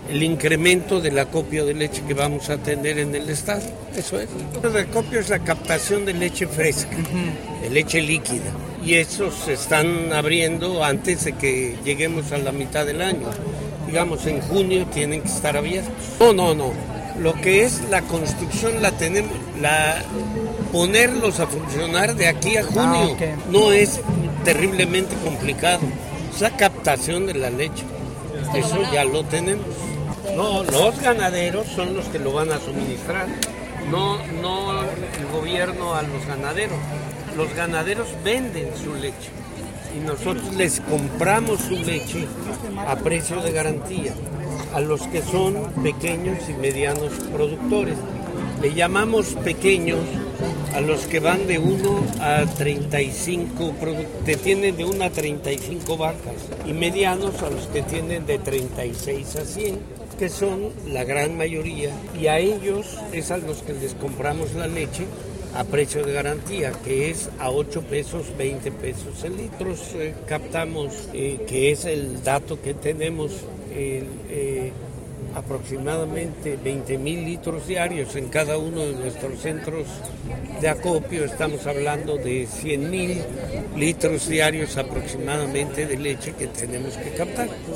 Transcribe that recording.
el incremento del acopio de leche que vamos a tener en el estado. Eso es. El acopio es la captación de leche fresca, de leche líquida. Y esos se están abriendo antes de que lleguemos a la mitad del año. Digamos, en junio tienen que estar abiertos. No. Lo que es la construcción la tenemos, ponerlos a funcionar de aquí a junio. No es terriblemente complicado. Es la captación de la leche. Eso ya lo tenemos. No, los ganaderos son los que lo van a suministrar. No el gobierno a los ganaderos. Los ganaderos venden su leche y nosotros les compramos su leche a precio de garantía a los que son pequeños y medianos productores. Le llamamos pequeños a los que van de 1 a 35, que tienen de 1 a 35 vacas, y medianos a los que tienen de 36 a 100, que son la gran mayoría, y a ellos es a los que les compramos la leche a precio de garantía, que es a 8 pesos, 20 pesos el litro. Captamos, que es el dato que tenemos, aproximadamente 20,000 litros diarios en cada uno de nuestros centros de acopio. Estamos hablando de 100,000 litros diarios aproximadamente de leche que tenemos que captar.